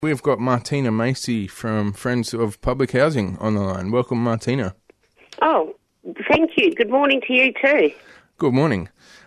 We've got Martina Macy from Friends of Public Housing on the line. Welcome, Martina. Oh, thank you. Good morning to you too. Good morning.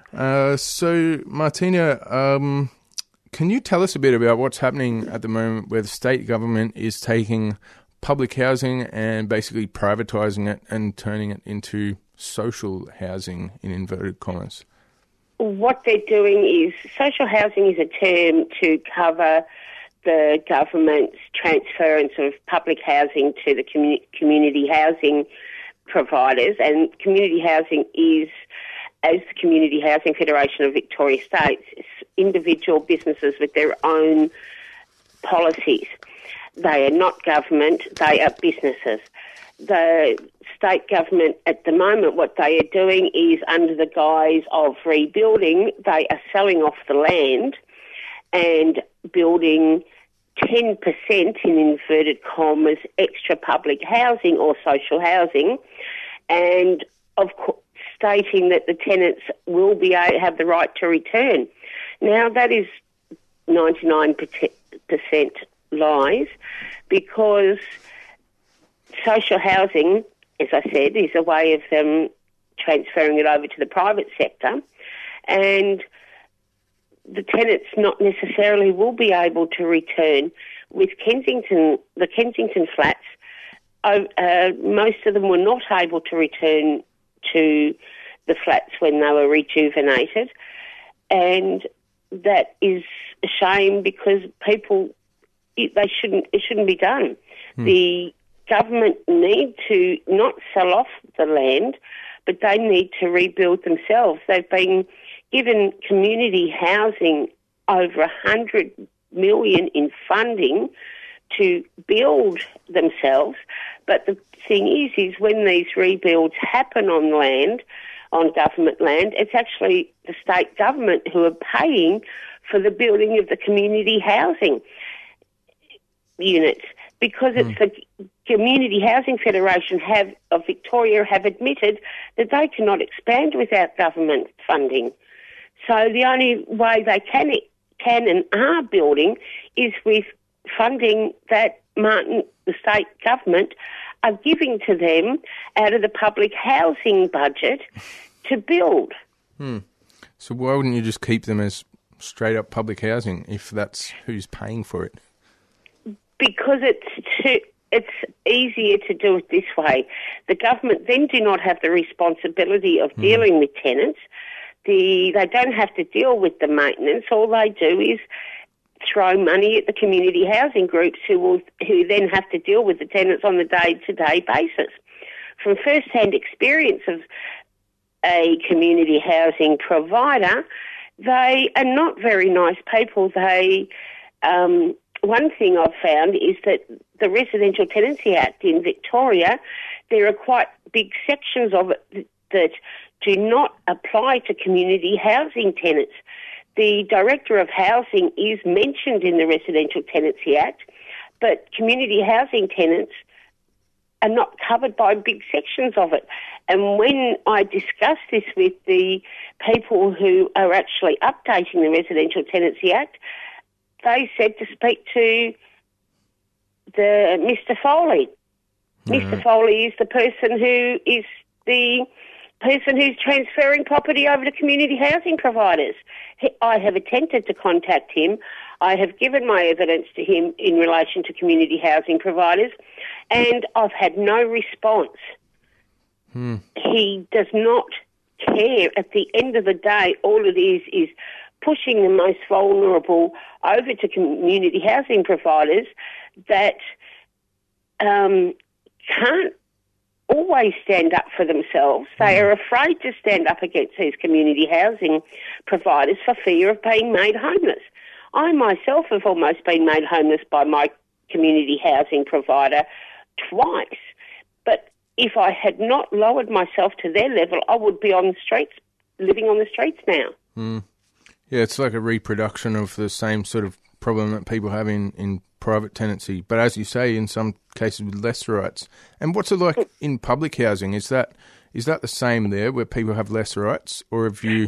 So, Martina, can you tell us a bit about what's happening at the moment where the state government is taking public housing and basically privatising it and turning it into social housing, in inverted commas? What they're doing is, social housing is a term to cover the government's transference of public housing to the community housing providers, and community housing is, as the Community Housing Federation of Victoria states, individual businesses with their own policies. They are not government, they are businesses. The state government at the moment, what they are doing is, under the guise of rebuilding, they are selling off the land and building 10% in inverted commas extra public housing or social housing, and of course stating that the tenants will have the right to return. Now that is 99% lies, because social housing, as I said, is a way of them transferring it over to the private sector, and the tenants not necessarily will be able to return. With the Kensington flats, most of them were not able to return to the flats when they were rejuvenated, and that is a shame because it shouldn't be done. The government need to not sell off the land, but they need to rebuild themselves. They've been given community housing over 100 million in funding to build themselves, but the thing is when these rebuilds happen on land, on government land, it's actually the state government who are paying for the building of the community housing units, because it's the Community Housing Federation of Victoria have admitted that they cannot expand without government funding. So the only way they can and are building is with funding that the state government are giving to them out of the public housing budget to build. So why wouldn't you just keep them as straight up public housing if that's who's paying for it? Because it's easier to do it this way. The government then do not have the responsibility of dealing with tenants. They don't have to deal with the maintenance. All they do is throw money at the community housing groups who then have to deal with the tenants on a day-to-day basis. From first-hand experience of a community housing provider, they are not very nice people. One thing I've found is that the Residential Tenancy Act in Victoria, there are quite big sections of it that do not apply to community housing tenants. The Director of Housing is mentioned in the Residential Tenancy Act, but community housing tenants are not covered by big sections of it. And when I discussed this with the people who are actually updating the Residential Tenancy Act, they said to speak to Mr. Foley. Mr. Foley is the person who's transferring property over to community housing providers. I have attempted to contact him. I have given my evidence to him in relation to community housing providers, and I've had no response. He does not care. At the end of the day, all it is pushing the most vulnerable over to community housing providers that can't always stand up for themselves. They are afraid to stand up against these community housing providers for fear of being made homeless. I myself have almost been made homeless by my community housing provider twice, but if I had not lowered myself to their level, I would be on the streets, living on the streets now. Yeah, it's like a reproduction of the same sort of problem that people have in private tenancy, but as you say, in some cases with less rights. And what's it like in public housing? Is that the same there, where people have less rights, or have you?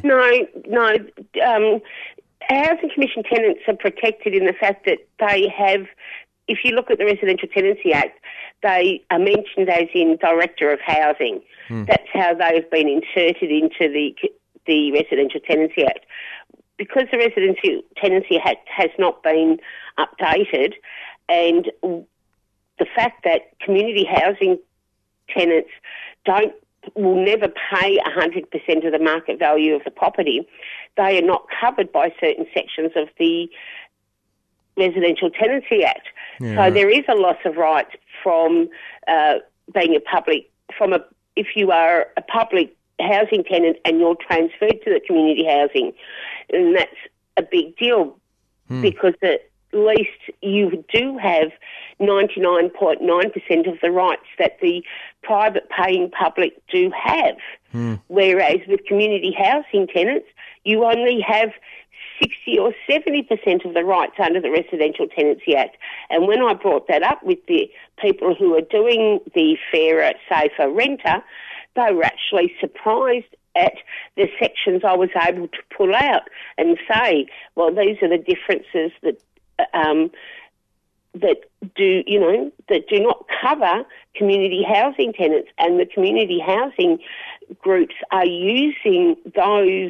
No. Housing Commission tenants are protected in the fact that they have if you look at the Residential Tenancy Act, they are mentioned as in Director of Housing. That's how they have been inserted into the Residential Tenancy Act. Because the Residential Tenancy Act has not been updated, and the fact that community housing tenants will never pay 100% of the market value of the property, they are not covered by certain sections of the Residential Tenancy Act. Yeah. So there is a loss of rights from being if you are a public housing tenant and you're transferred to the community housing, and that's a big deal because at least you do have 99.9% of the rights that the private paying public do have. Whereas with community housing tenants, you only have 60 or 70% of the rights under the Residential Tenancy Act. And when I brought that up with the people who are doing the fairer, safer renter, they were actually surprised at the sections I was able to pull out and say, well, these are the differences that do not cover community housing tenants, and the community housing groups are using those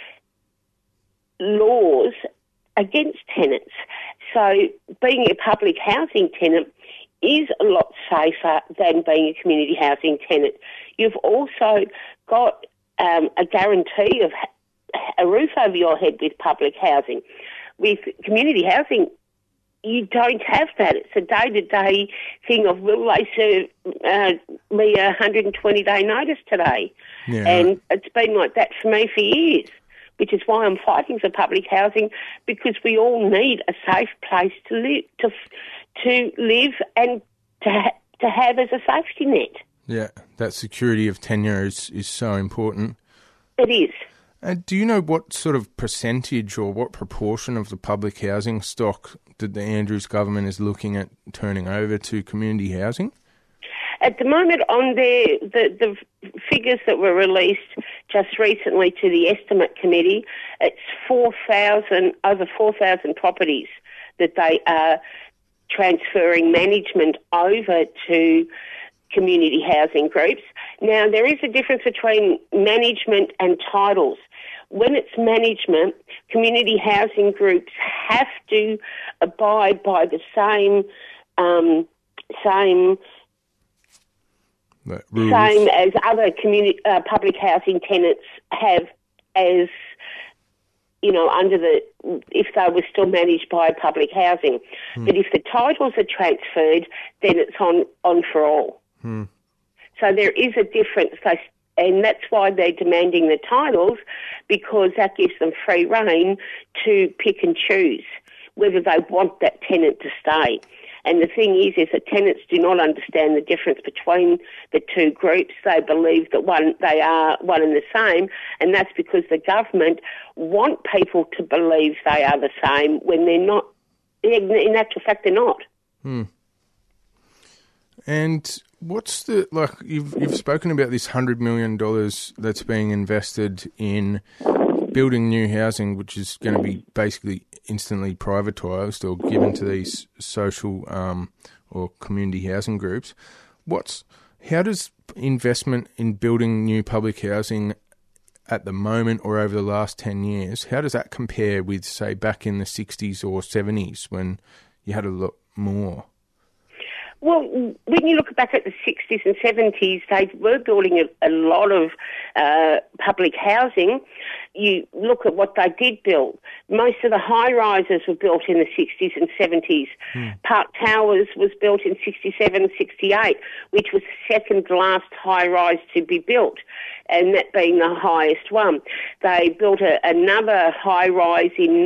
laws against tenants. So being a public housing tenant is a lot safer than being a community housing tenant. You've also got a guarantee of a roof over your head with public housing. With community housing, you don't have that. It's a day-to-day thing of, will they serve me a 120-day notice today? Yeah. And it's been like that for me for years, which is why I'm fighting for public housing, because we all need a safe place to live and to have as a safety net. Yeah, that security of tenure is so important. It is. Do you know what sort of percentage or what proportion of the public housing stock that the Andrews government is looking at turning over to community housing? At the moment, on the figures that were released just recently to the Estimate Committee, it's over 4,000 properties that they are transferring management over to community housing groups. Now, there is a difference between management and titles. When it's management, community housing groups have to abide by the same as other public housing tenants have, as if they were still managed by public housing. But if the titles are transferred, then it's on for all. So there is a difference, and that's why they're demanding the titles, because that gives them free rein to pick and choose whether they want that tenant to stay. And the thing is that tenants do not understand the difference between the two groups. They believe that they are one and the same, and that's because the government want people to believe they are the same when they're not. In actual fact, they're not. And what's you've spoken about this $100 million that's being invested in building new housing, which is going to be basically instantly privatised or given to these social or community housing groups. How does investment in building new public housing at the moment or over the last 10 years, how does that compare with, say, back in the 60s or 70s when you had a lot more? Well, when you look back at the 60s and 70s, they were building a lot of public housing. You look at what they did build. Most of the high-rises were built in the 60s and 70s. Park Towers was built in 67, 68, which was the second last high-rise to be built, and that being the highest one. They built another high-rise in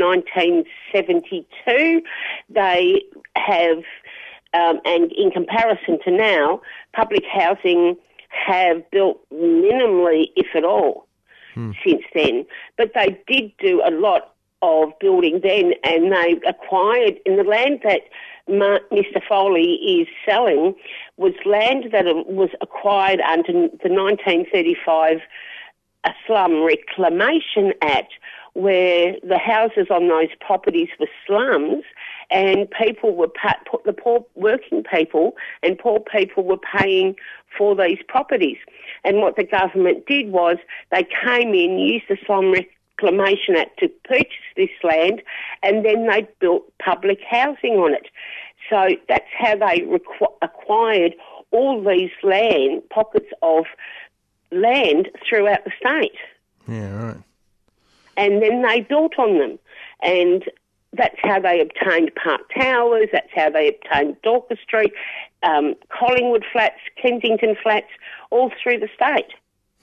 1972. They have... and in comparison to now, public housing have built minimally, if at all, since then. But they did do a lot of building then, and they acquired, in the land that Mr. Foley is selling, was land that was acquired under the 1935 Slum Reclamation Act, where the houses on those properties were slums, and people were the poor working people and poor people were paying for these properties. And what the government did was they came in, used the Slum Reclamation Act to purchase this land, and then they built public housing on it. So that's how they acquired all these pockets of land throughout the state. Yeah, right. And then they built on them. And that's how they obtained Park Towers, that's how they obtained Dorcas Street, Collingwood Flats, Kensington Flats, all through the state.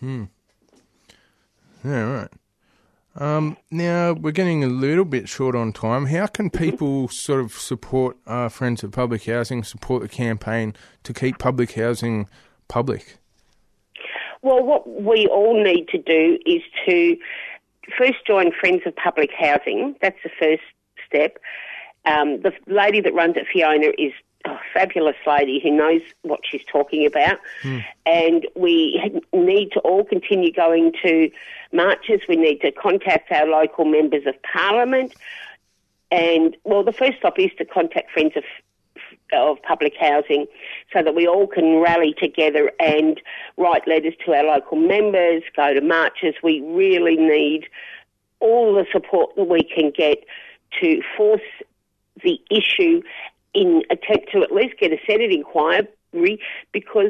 Yeah, right. Now, we're getting a little bit short on time. How can people sort of support Friends of Public Housing, support the campaign to keep public housing public? Well, what we all need to do is to first join Friends of Public Housing. That's the first step. The lady that runs it, Fiona, is a fabulous lady who knows what she's talking about. And we need to all continue going to marches. We need to contact our local members of Parliament. And, well, the first stop is to contact Friends of Public Housing so that we all can rally together and write letters to our local members, go to marches. We really need all the support that we can get to force the issue in attempt to at least get a Senate inquiry, because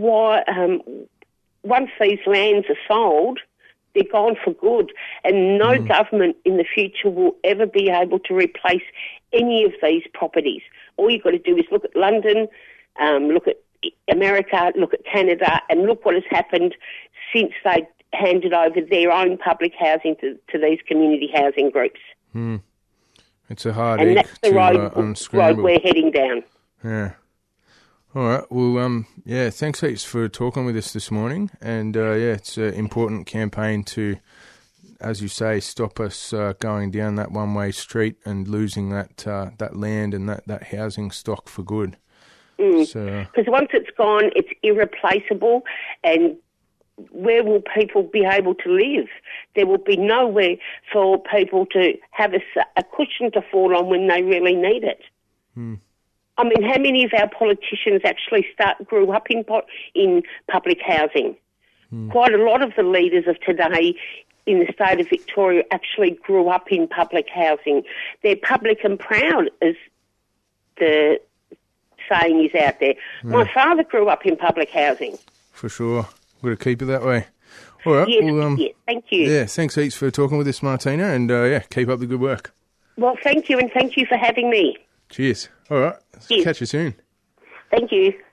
once these lands are sold, they're gone for good, and no government in the future will ever be able to replace any of these properties. All you've got to do is look at London, look at America, look at Canada, and look what has happened since they handed over their own public housing to these community housing groups. It's a hard and egg that's the road we're heading down. Yeah. All right. Well, thanks heaps for talking with us this morning. And, it's an important campaign to, as you say, stop us going down that one-way street and losing that land and that housing stock for good. Because once it's gone, it's irreplaceable, and where will people be able to live? There will be nowhere for people to have a cushion to fall on when they really need it. I mean, how many of our politicians actually grew up in public housing? Quite a lot of the leaders of today in the state of Victoria actually grew up in public housing. They're public and proud, as the saying is out there. My father grew up in public housing. For sure. We've got to keep it that way. All right. Yes, yes, thank you. Yeah, thanks heaps for talking with us, Martina, and keep up the good work. Well, thank you, and thank you for having me. Cheers. All right. Cheers. Catch you soon. Thank you.